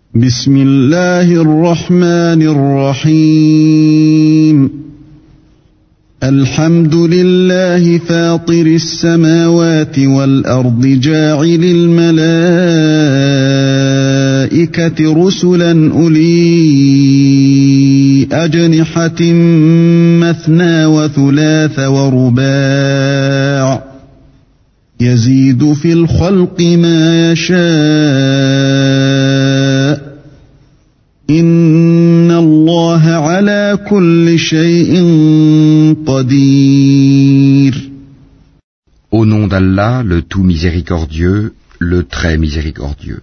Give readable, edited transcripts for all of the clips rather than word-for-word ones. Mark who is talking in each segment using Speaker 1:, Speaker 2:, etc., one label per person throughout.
Speaker 1: بسم الله الرحمن الرحيم الحمد لله فاطر السماوات والأرض جاعل الملائكة رسلا أولي أجنحة مثنى وثلاث ورباع يزيد في الخلق ما يشاء إن الله على كل شيء قدير.
Speaker 2: Au nom d'Allah, le tout miséricordieux, le très miséricordieux.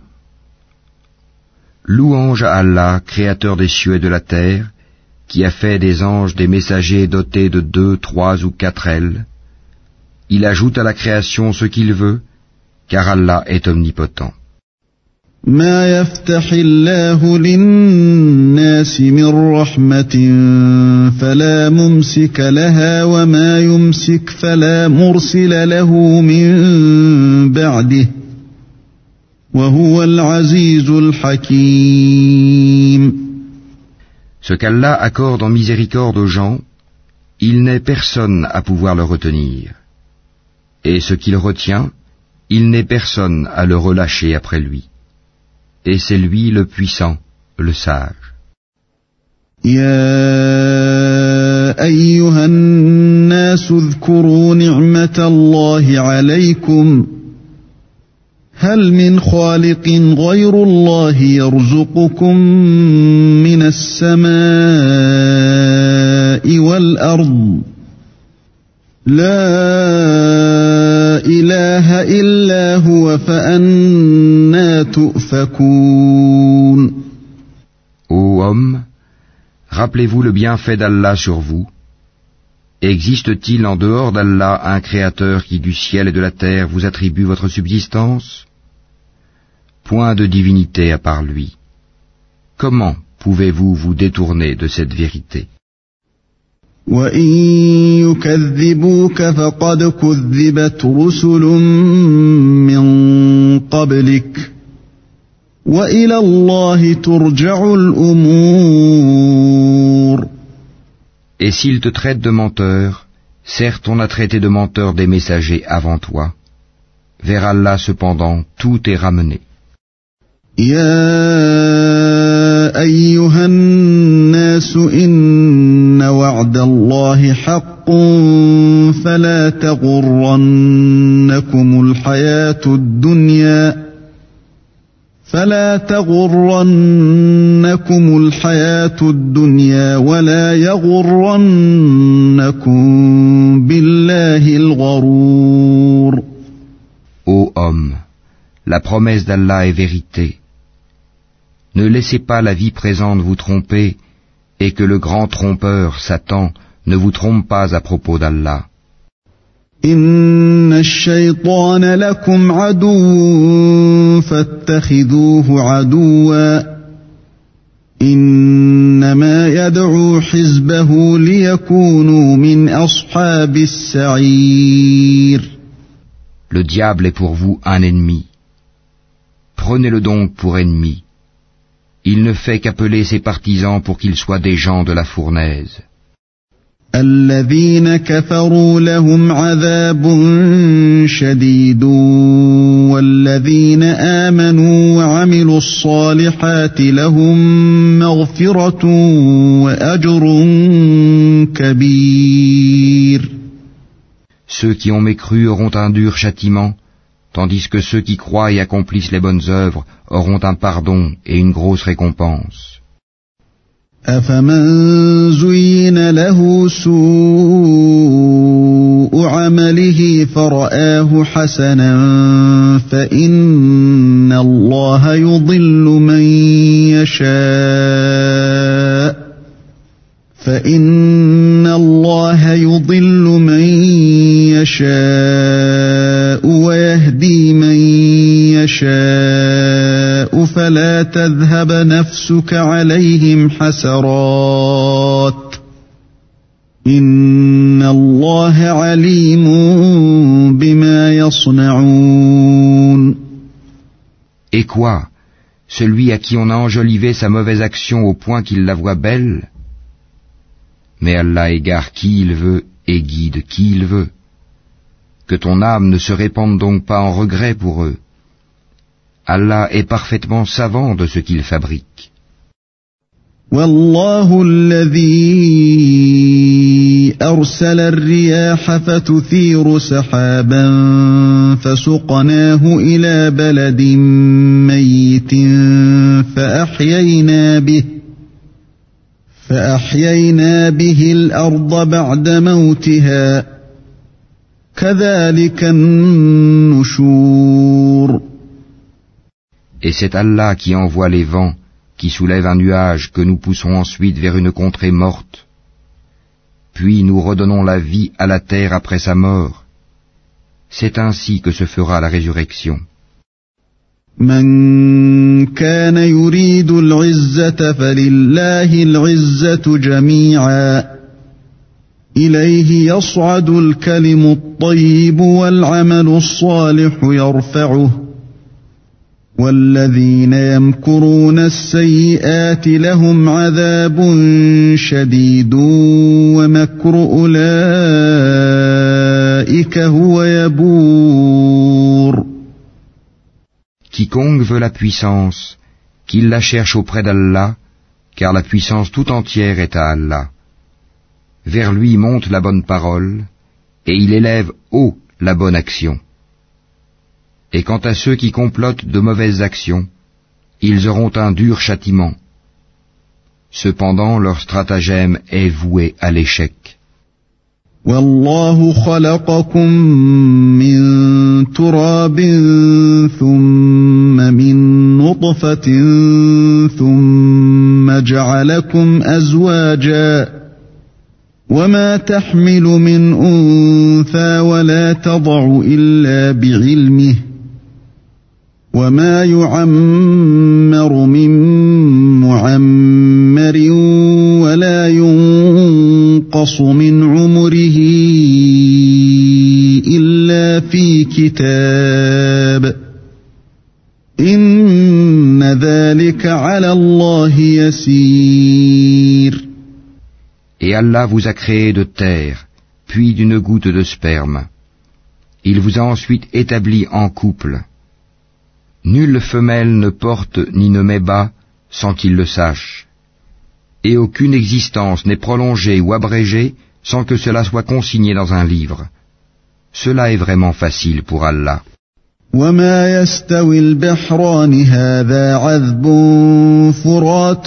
Speaker 2: Louange à Allah, créateur des cieux et de la terre, qui a fait des anges des messagers dotés de 2, 3 ou 4 ailes. Il ajoute à la création ce qu'il veut, car Allah est omnipotent.
Speaker 1: ما يفتح الله للناس من رحمة فلا ممسك لها وما يمسك فلا مرسل له من بعده وهو العزيز الحكيم.
Speaker 2: Ce qu'Allah accorde en miséricorde aux gens, il n'est personne à pouvoir le retenir. Et ce qu'il retient, il n'est personne à le relâcher après lui. Et c'est lui le puissant, le sage.
Speaker 1: يا أيها الناس اذكروا نعمة الله عليكم هل من خالق غير الله يرزقكم من السماء والأرض لا إله إلا هو فأنى تؤفكون.
Speaker 2: Ô homme, rappelez-vous le bienfait d'Allah sur vous. Existe-t-il en dehors d'Allah un créateur qui du ciel et de la terre vous attribue votre subsistance? Point de divinité à part lui. Comment pouvez-vous vous détourner de cette vérité?
Speaker 1: وَإِن يُكَذِّبُوكَ فَقَدْ كُذِّبَتْ رُسُلٌ مِّن قَبْلِكَ وَإِلَى اللَّهِ تُرْجَعُ الْأُمُورُ.
Speaker 2: Et s'ils te traitent de menteur, certes on a traité de menteur des messagers avant toi. Vers Allah cependant, tout est ramené.
Speaker 1: يا أيها الناس إن وعد الله حق فلا تغرنكم الحياة الدنيا ولا يغرنكم بالله الغرور.
Speaker 2: Ô homme, la promesse d'Allah est vérité. Ne laissez pas la vie présente vous tromper et que le grand trompeur, Satan, ne vous trompe pas à propos d'Allah.
Speaker 1: إن الشيطان لكم عدو فاتخذوه عدوا إنما يدعو حزبه ليكونوا من أصحاب السعير.
Speaker 2: Le diable est pour vous un ennemi. Prenez-le donc pour ennemi. Il ne fait qu'appeler ses partisans pour qu'ils soient des gens de la fournaise.
Speaker 1: الذين كفروا لهم عذاب شديد والذين آمنوا وعملوا الصالحات لهم مغفرة وأجر كبير.
Speaker 2: Ceux qui ont mécru auront un dur châtiment, tandis que ceux qui croient et accomplissent les bonnes œuvres auront un pardon et une grosse récompense.
Speaker 1: أفمن زين له سوء عمله فرآه حسنا فإن الله يضل من يشاء ويهدي من يشاء فلا تذهب نفسك عليهم حسرات إن الله عليم بما يصنعون.
Speaker 2: Et quoi? celui à qui on a enjolivé sa mauvaise action au point qu'il la voit belle? Mais Allah égare qui il veut et guide qui il veut. Que ton âme ne se répande donc pas en regret pour eux. Allah est parfaitement savant de ce qu'il fabrique.
Speaker 1: والله الذي أرسل الرياح فتثير سحابا فسقناه إلى بلد ميت فأحيينا به الأرض بعد موتها كذلك النشور.
Speaker 2: Et c'est Allah qui envoie les vents, qui soulève un nuage que nous poussons ensuite vers une contrée morte. Puis nous redonnons la vie à la terre après sa mort. C'est ainsi que se fera la résurrection.
Speaker 1: من كان يريد العزة فلله العزة جميعا إليه يصعد الكلم الطيب والعمل الصالح يرفعه والذين يمكرون السيئات لهم عذاب شديد ومكر أولئك هو يبور.
Speaker 2: Quiconque veut la puissance, qu'il la cherche auprès d'Allah, car la puissance tout entière est à Allah. Vers lui monte la bonne parole, et il élève haut la bonne action. Et quant à ceux qui complotent de mauvaises actions, ils auront un dur châtiment. Cependant, leur stratagème est voué à l'échec.
Speaker 1: والله خلقكم من تراب ثم من نطفة ثم جعلكم أزواجا وما تحمل من أنثى ولا تضع إلا بعلمه وما يعمر من معمر ولا ينقص من عمره إلا في كتاب إن ذلك على الله يسير.
Speaker 2: Et Allah vous a créé de terre, puis d'une goutte de sperme. Il vous a ensuite établi en couple. Nulle femelle ne porte ni ne met bas sans qu'il le sache. Et aucune existence n'est prolongée ou abrégée sans que cela soit consigné dans un livre. Cela est vraiment facile pour Allah.
Speaker 1: وما يستوي البحران هذا عذب فرات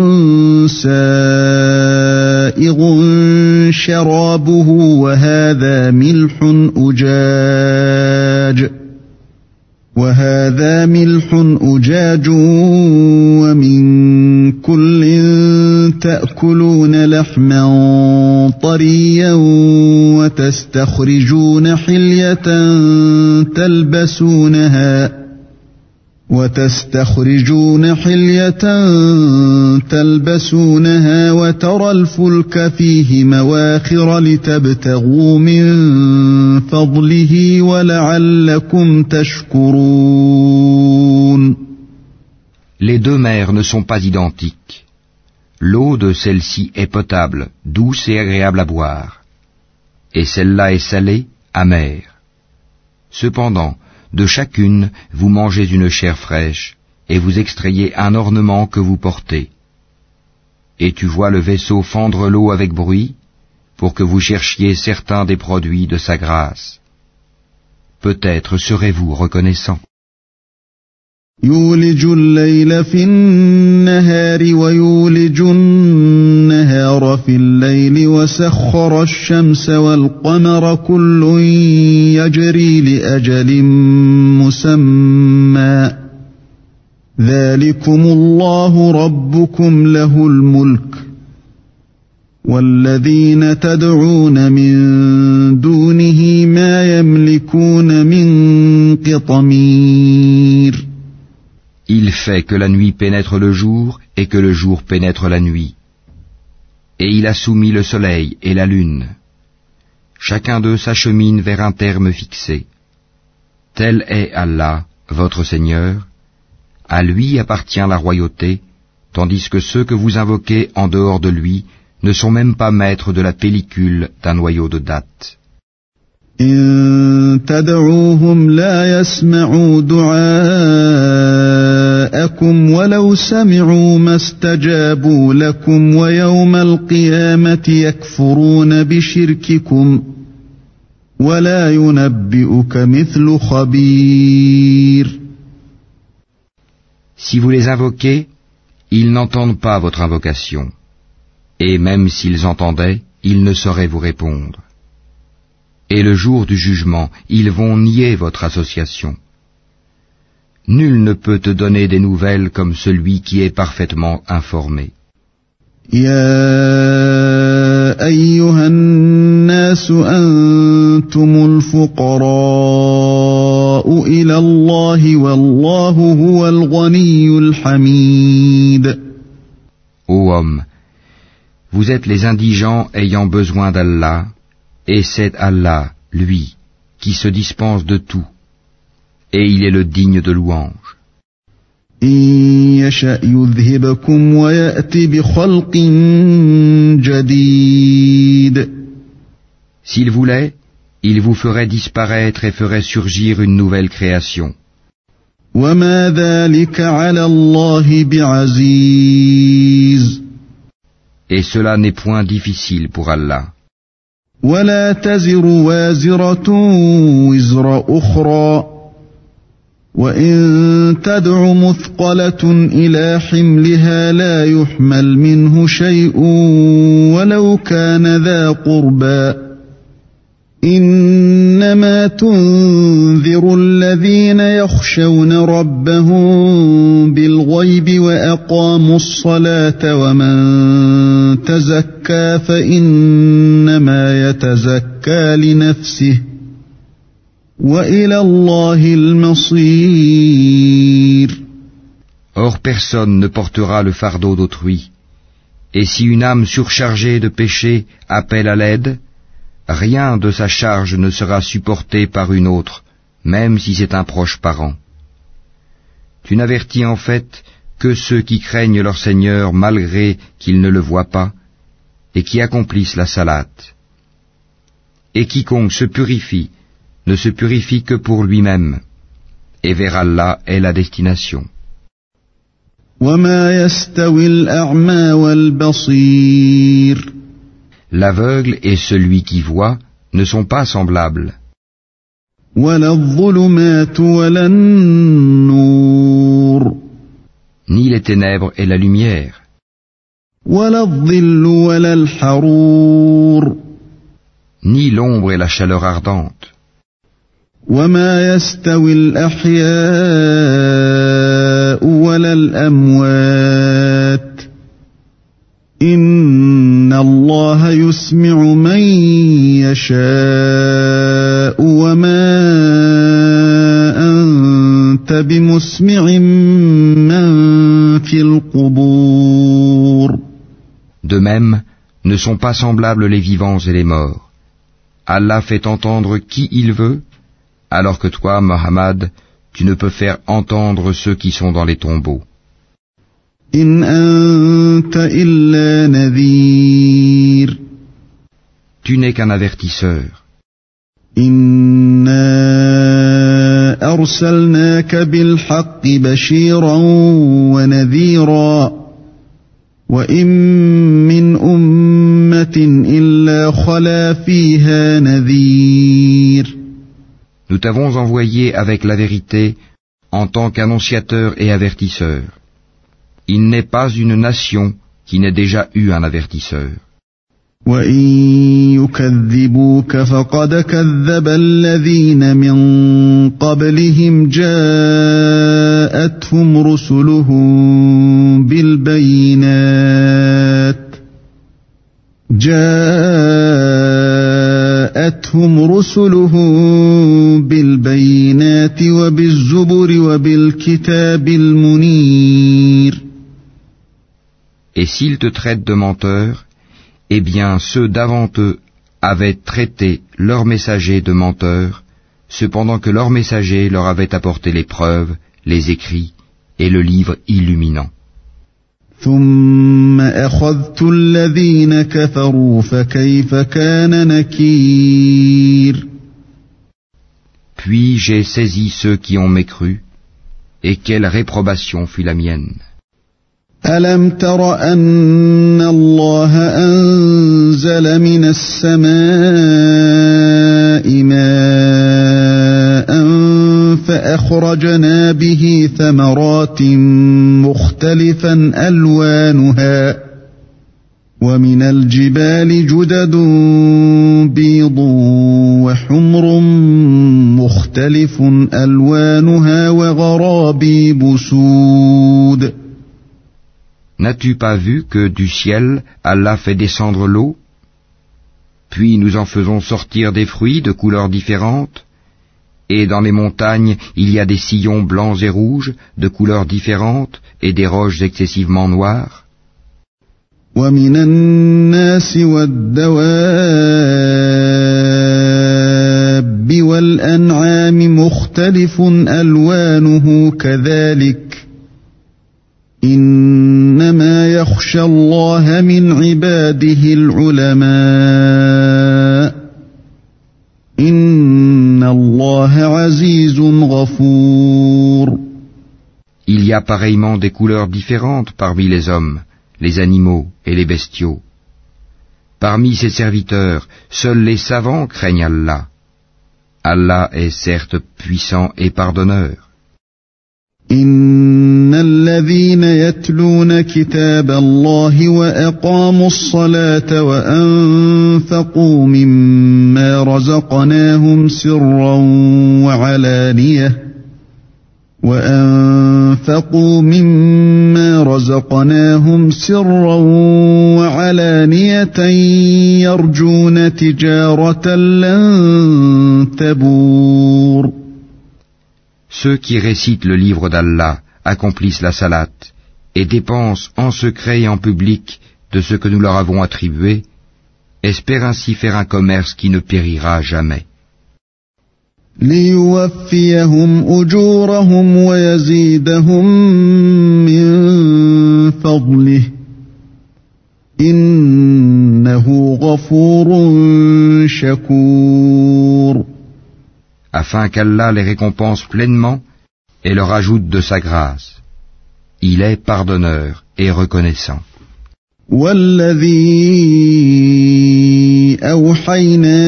Speaker 1: سائغ شرابه وهذا ملح أجاج ومن كل تأكلون لحما طريا وتستخرجون حلية تلبسونها وترى الفلك فيه مواخر لتبتغوا من فضله ولعلكم تشكرون.
Speaker 2: Les deux mers ne sont pas identiques. L'eau de celle-ci est potable, douce et agréable à boire. Et celle-là est salée, amère. Cependant, de chacune, vous mangez une chair fraîche, et vous extrayez un ornement que vous portez. Et tu vois le vaisseau fendre l'eau avec bruit, pour que vous cherchiez certains des produits de sa grâce. Peut-être serez-vous reconnaissant.
Speaker 1: يولج الليل في النهار ويولج النهار في الليل وسخر الشمس والقمر كل يجري لأجل مسمى ذلكم الله ربكم له الملك والذين تدعون من دونه ما يملكون من قطمير.
Speaker 2: Il fait que la nuit pénètre le jour et que le jour pénètre la nuit. Et il a soumis le soleil et la lune. Chacun d'eux s'achemine vers un terme fixé. Tel est Allah, votre Seigneur, À lui appartient la royauté, tandis que ceux que vous invoquez en dehors de lui ne sont même pas maîtres de la pellicule d'un noyau de date.
Speaker 1: إن تدعوهم لا يسمعوا دعاءكم ولو سمعوا ما استجابوا لكم ويوم القيامة يكفرون بشرككم ولا ينبئك مثل خبير.
Speaker 2: Si vous les invoquez, ils n'entendent pas votre invocation, et même s'ils entendaient, ils ne sauraient vous répondre. Et le jour du jugement, ils vont nier votre association. Nul ne peut te donner des nouvelles comme celui qui est parfaitement informé.
Speaker 1: يا أيها الناس أنتم الفقراء إلى الله والله هو الغني الحميد.
Speaker 2: Ô homme, vous êtes les indigents ayant besoin d'Allah, et c'est Allah, lui, qui se dispense de tout, et il est le digne de louange.
Speaker 1: إن يشأ يذهبكم ويأتي بخلق جديد.
Speaker 2: S'il voulait, il vous ferait disparaître et ferait surgir une nouvelle création.
Speaker 1: وما ذلك على الله بعزيز.
Speaker 2: Et cela n'est point difficile pour Allah.
Speaker 1: ولا تزر وازرة وزر أخرى وإن تدع مثقلة إلى حملها لا يحمل منه شيء ولو كان ذا قربى إنما تنذر الذين يخشون ربهم بالغيب وأقاموا الصلاة ومن تزكى فإنما يتزكى لنفسه وإلى الله المصير.
Speaker 2: Or personne ne portera le fardeau d'autrui, et si une âme surchargée de péché appelle à l'aide, rien de sa charge ne sera supporté par une autre, même si c'est un proche parent. Tu n'avertis en fait que ceux qui craignent leur Seigneur malgré qu'ils ne le voient pas, et qui accomplissent la salate. Et quiconque se purifie, ne se purifie que pour lui-même, et vers Allah est la destination.
Speaker 1: وما يستوي الأعمى والبصير.
Speaker 2: L'aveugle et celui qui voit ne sont pas semblables.
Speaker 1: ولا الظلمات ولا النور.
Speaker 2: Ni les ténèbres et la lumière.
Speaker 1: ولا الظل ولا الحرور.
Speaker 2: Ni l'ombre et la chaleur ardente.
Speaker 1: وما يستوي الأحياء ولا الأموات إن الله يسمع من يشاء وما أنت بمسمع من في القبور.
Speaker 2: De même, ne sont pas semblables les vivants et les morts. Allah fait entendre qui il veut, alors que toi, Mohammed, tu ne peux faire entendre ceux qui sont dans les tombeaux.
Speaker 1: إن أنت إلا نذير.
Speaker 2: Tu n'es qu'un avertisseur.
Speaker 1: إنا أرسلناك بالحق بشيرا ونذيرا وإن من أمة إلا خلا فيها نذير.
Speaker 2: Nous t'avons envoyé avec la vérité en tant qu'annonciateur et avertisseur. Il n'est pas une nation qui n'ait déjà eu un avertisseur.
Speaker 1: وَإِن يُكَذِّبُوكَ فَقَدْ كَذَّبَ الَّذِينَ مِن قَبْلِهِمْ جَاءَتْهُمْ رُسُلُهُم بِالْبَيِّنَاتِ وَبِالزُّبُرِ وَبِالْكِتَابِ الْمُنِيرِ.
Speaker 2: Et s'ils te traitent de menteur, eh bien ceux d'avant eux avaient traité leurs messagers de menteurs, cependant que leurs messagers leur avaient apporté les preuves, les écrits et le livre illuminant.
Speaker 1: ثم أخذت الذين كفروا فكيف كان نكير.
Speaker 2: Puis j'ai saisi ceux qui ont mécru, et quelle réprobation fut la mienne.
Speaker 1: ألم تر أن الله أنزل من السماء ماء فأخرجنا به ثمرات مختلفا ألوانها ومن الجبال جدد بيض وحمر مختلف ألوانها وغرابيب سود.
Speaker 2: N'as-tu pas vu que du ciel, Allah fait descendre l'eau? Puis nous en faisons sortir des fruits de couleurs différentes, et dans les montagnes il y a des sillons blancs et rouges de couleurs différentes et des roches excessivement noires.
Speaker 1: ومن الناس والدواب والأنعام مختلف ألوانه كذلك إنما يخشى الله من عباده العلماء إن الله عزيز غفور.
Speaker 2: Il y a pareillement des couleurs différentes parmi les hommes, les animaux et les bestiaux. Parmi ses serviteurs, seuls les savants craignent Allah. Allah est certes puissant et pardonneur.
Speaker 1: إن الذين يتلون كتاب الله وأقاموا الصلاة وأنفقوا مما رزقناهم سرا وعلانية يرجون تجارة لن تبور.
Speaker 2: Ceux qui récitent le livre d'Allah accomplissent la salate et dépensent en secret et en public de ce que nous leur avons attribué, espèrent ainsi faire un commerce qui ne périra jamais.
Speaker 1: ليوفيهم أجورهم ويزيدهم من فضله إنه غفور شكور.
Speaker 2: Afin qu'Allah les récompense pleinement et leur ajoute de sa grâce. Il est pardonneur et reconnaissant.
Speaker 1: والذي أوحينا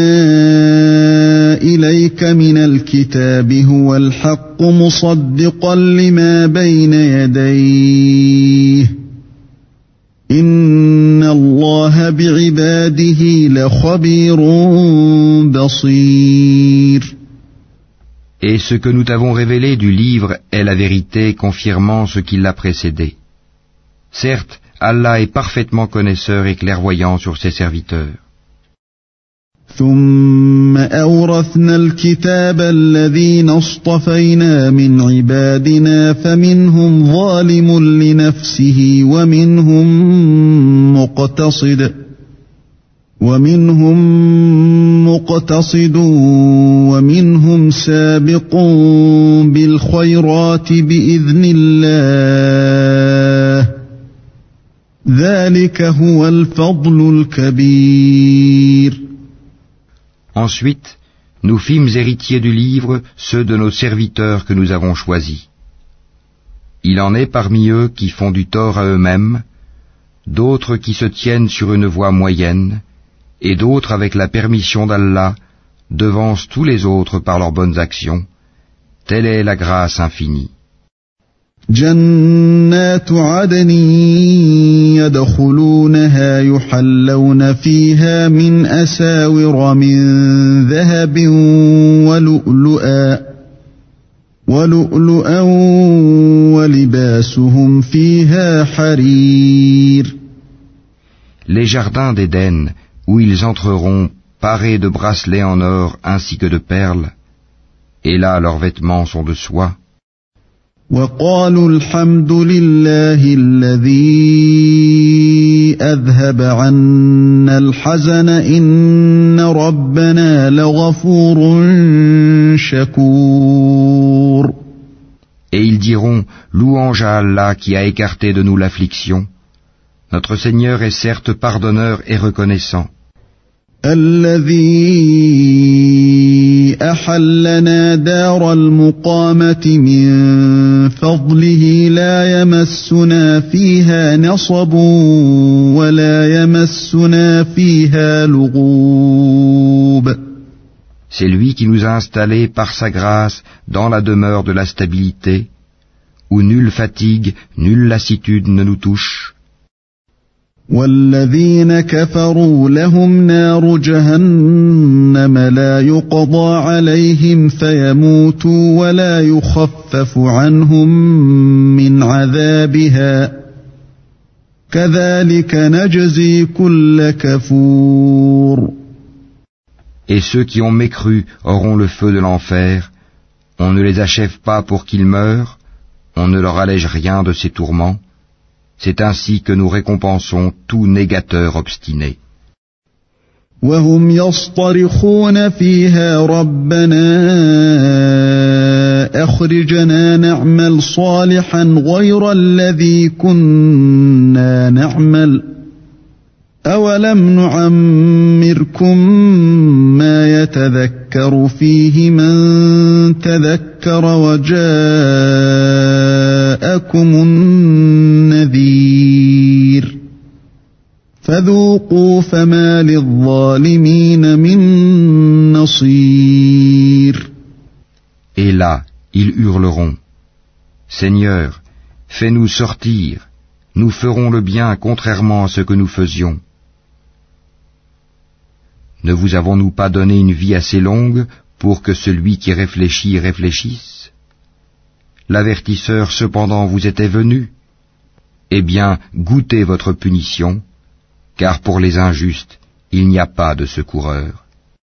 Speaker 1: إليك من الكتاب هو الحق مصدقا لما بين يديه إن الله بعباده لخبير بصير.
Speaker 2: Et ce que nous t'avons révélé du livre est la vérité confirmant ce qui l'a précédé. Certes, Allah est parfaitement connaisseur et clairvoyant sur ses serviteurs.
Speaker 1: ثم أورثنا الكتاب الذين اصطفينا من عبادنا فمنهم ظالم لنفسه ومنهم مقتصد ومنهم سابق بالخيرات بإذن الله ذلك هو الفضل الكبير.
Speaker 2: Ensuite, nous fîmes héritiers du livre ceux de nos serviteurs que nous avons choisis. Il en est parmi eux qui font du tort à eux-mêmes, d'autres qui se tiennent sur une voie moyenne, et d'autres avec la permission d'Allah devancent tous les autres par leurs bonnes actions. Telle est la grâce infinie.
Speaker 1: جنات عدن يدخلونها يحلون فيها من أساور من ذهب ولؤلؤا ولباسهم فيها حرير.
Speaker 2: Les jardins d'Éden, où ils entreront parés de bracelets en or ainsi que de perles, et là leurs vêtements sont de soie.
Speaker 1: وقالوا الحمد لله الذي أذهب عنا الحزن إن ربنا لغفور شكور.
Speaker 2: Et ils diront, louange à Allah qui a écarté de nous l'affliction. Notre Seigneur est certes pardonneur et reconnaissant.
Speaker 1: الذي أحلنا دار المقامة من فضله لا يمسنا فيها نصب ولا يمسنا فيها لغوب.
Speaker 2: C'est lui qui nous a installés par sa grâce dans la demeure de la stabilité, où nulle fatigue, nulle lassitude ne nous touche.
Speaker 1: والذين كفروا لهم نار جهنم لا يقضى عليهم فيموتوا ولا يخفف عنهم من عذابها كذلك نجزي كل كفور.
Speaker 2: Et ceux qui ont mécru auront le feu de l'enfer. On ne les achève pas pour qu'ils meurent, on ne leur allège rien de ces tourments. C'est ainsi que nous récompensons tout négateur obstiné.
Speaker 1: وهم يصطرخون فيها ربنا أخرجنا نعمل صالحا غير الذي كنا نعمل أولم نعمركم ما يتذكر فيه من تذكر وجاءكم النذير فذوقوا فما للظالمين من نصير.
Speaker 2: Et là, ils hurleront, Seigneur, fais-nous sortir, nous ferons le bien contrairement à ce que nous faisions. Ne vous avons-nous pas donné une vie assez longue pour que celui qui réfléchit réfléchisse? L'avertisseur cependant vous était venu. Eh bien, goûtez votre punition, car pour les injustes, il n'y a pas de secoureur.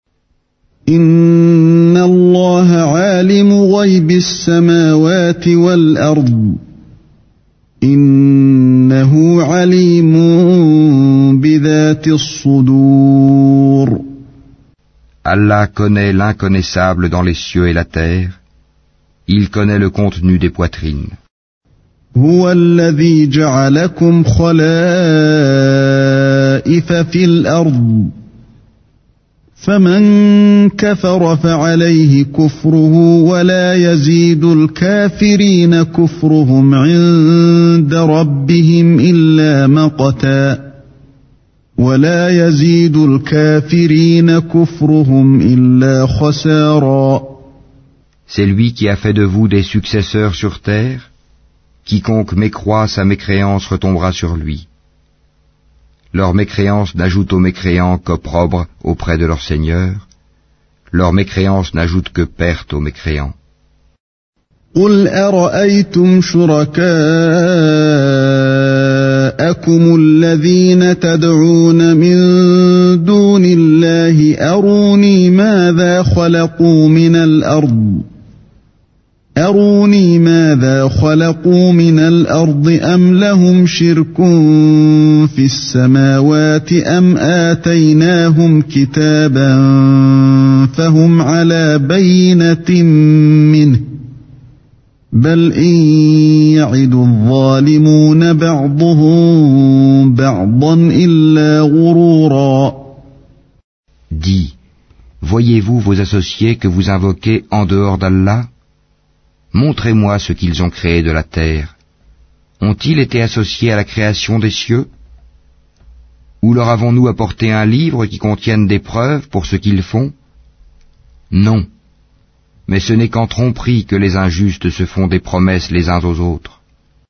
Speaker 1: Inna Allah alimu ghaybi as-samawati wal-ard. Innahu alimun bidhati as-sudur.
Speaker 2: Allah connaît l'inconnaissable dans les cieux et la terre. Il connaît le contenu des poitrines.
Speaker 1: هو الذي جعلكم خلائف في الأرض فمن كفر فعليه كفره ولا يزيد الكافرين كفرهم عند ربهم إلا مقتا ولا يزيد الكافرين كفرهم إلا خسارا.
Speaker 2: C'est lui qui a fait de vous des successeurs sur terre. Quiconque mécroit, sa mécréance retombera sur lui. Leur mécréance n'ajoute aux mécréants qu'opprobre auprès de leur Seigneur. Leur mécréance n'ajoute que perte aux mécréants.
Speaker 1: قل أرأيتم شركاءكم الذين تدعون من دون الله أروني ماذا خلقوا من الأرض أم لهم شرك في السماوات أم آتيناهم كتابا فهم على بينة منه بل إن يعد الظالمون بعضهم بعضا إلا غرورا.
Speaker 2: Dis, voyez-vous vos associés que vous invoquez en dehors d'Allah? Montrez-moi ce qu'ils ont créé de la terre. Ont-ils été associés à la création des cieux? Ou leur avons-nous apporté un livre qui contienne des preuves pour ce qu'ils font? Non. Mais ce n'est qu'en tromperie que les injustes se font des promesses les uns aux autres.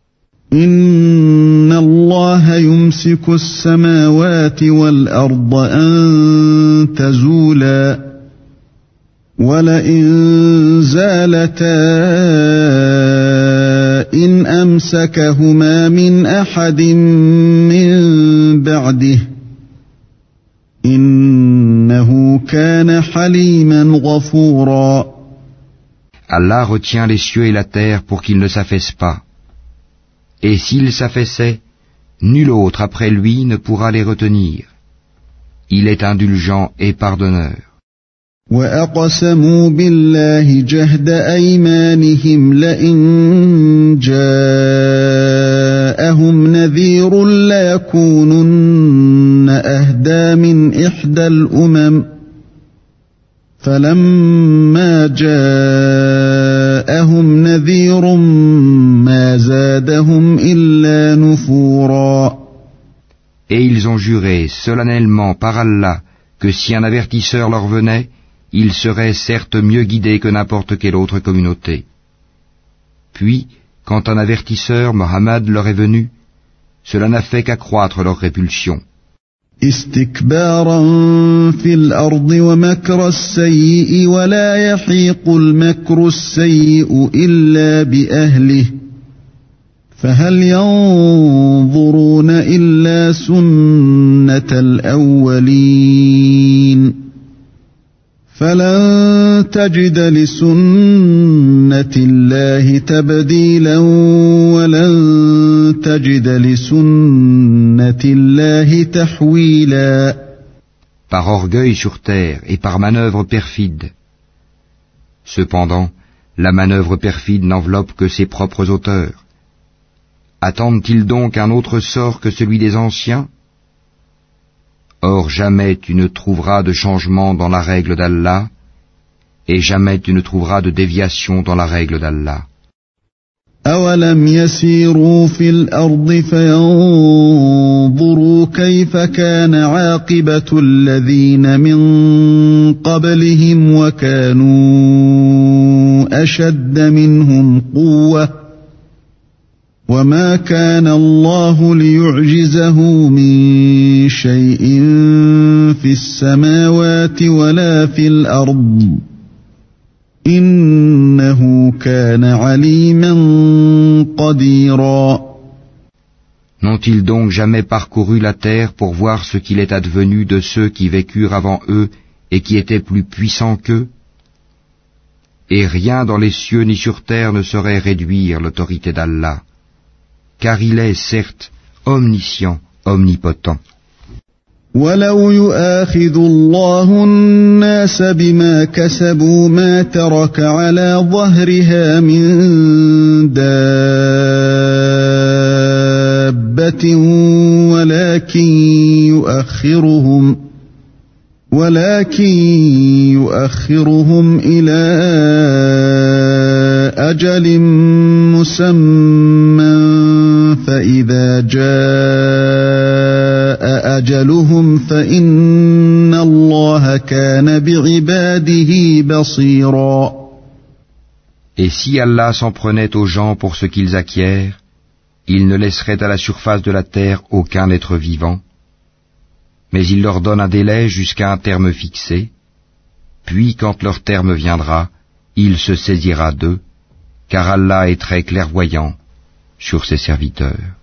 Speaker 1: Inna Allah yumsiku as-samawati wal-arda an tazula wa la in zalata in amsakahuma min ahadin min ba'dihi innahu kana haliman ghafura.
Speaker 2: Allah retient les cieux et la terre pour qu'ils ne s'affaissent pas. Et s'ils s'affaissaient, nul autre après lui ne pourra les retenir. Il est indulgent et pardonneur.
Speaker 1: وأقسموا بالله جهد أيمانهم لئن جاءهم نذير ليكونن أهدى من إحدى الأمم فلما جاءهم نذير ما زادهم إلا نفورا.
Speaker 2: Et ils ont juré solennellement par Allah que si un avertisseur leur venait, ils seraient certes mieux guidés que n'importe quelle autre communauté. Puis, quand un avertisseur, Mohammed, leur est venu, cela n'a fait qu'accroître leur répulsion.
Speaker 1: استكبارا في الأرض ومكر السيء ولا يحيق المكر السيء إلا بأهله فهل ينظرون إلا سنة الأولين فلن تجد لسنة الله تبديلا ولن تجد لسنة الله تحويلا.
Speaker 2: Par orgueil sur terre et par manœuvre perfide. Cependant, la manœuvre perfide n'enveloppe que ses propres auteurs. Attendent-ils donc un autre sort que celui des anciens? Or jamais tu ne trouveras de changement dans la règle d'Allah, et jamais tu ne trouveras de déviation dans la règle d'Allah.
Speaker 1: أَوَلَمْ يَسِيرُوا فِي الْأَرْضِ فَيَنظُرُوا كَيْفَ كَانَ عَاقِبَةُ الَّذِينَ مِن قَبْلِهِمْ وَكَانُوا أَشَدَّ مِنْهُمْ قُوَّةً وَمَا كَانَ اللَّهُ لِيُعْجِزَهُ مِن شَيْءٍ فِي السَّمَاوَاتِ وَلَا فِي الْأَرْضِ إِنَّهُ كَانَ عَلِيمًا قَدِيرًا.
Speaker 2: N'ont-ils donc jamais parcouru la terre pour voir ce qu'il est advenu de ceux qui vécurent avant eux et qui étaient plus puissants qu'eux? Et rien dans les cieux ni sur terre ne saurait réduire l'autorité d'Allah, car il est, certes, omniscient, omnipotent.
Speaker 1: وَلَوْ يُؤَاخِذُ اللَّهُ النَّاسَ بِمَا كَسَبُوا مَا تَرَكَ عَلَى ظَهْرِهَا مِن دَابَّةٍ ولكن يؤخرهم إِلَى أَجَلٍ مُّسَمًّى فَإِذَا جَاءَ أَجَلُهُمْ فَإِنَّ اللَّهَ كَانَ بِعِبَادِهِ بَصِيرًا.
Speaker 2: Et si Allah s'en prenait aux gens pour ce qu'ils acquièrent, il ne laisserait à la surface de la terre aucun être vivant, mais il leur donne un délai jusqu'à un terme fixé, puis quand leur terme viendra, il se saisira d'eux, car Allah est très clairvoyant sur ses serviteurs.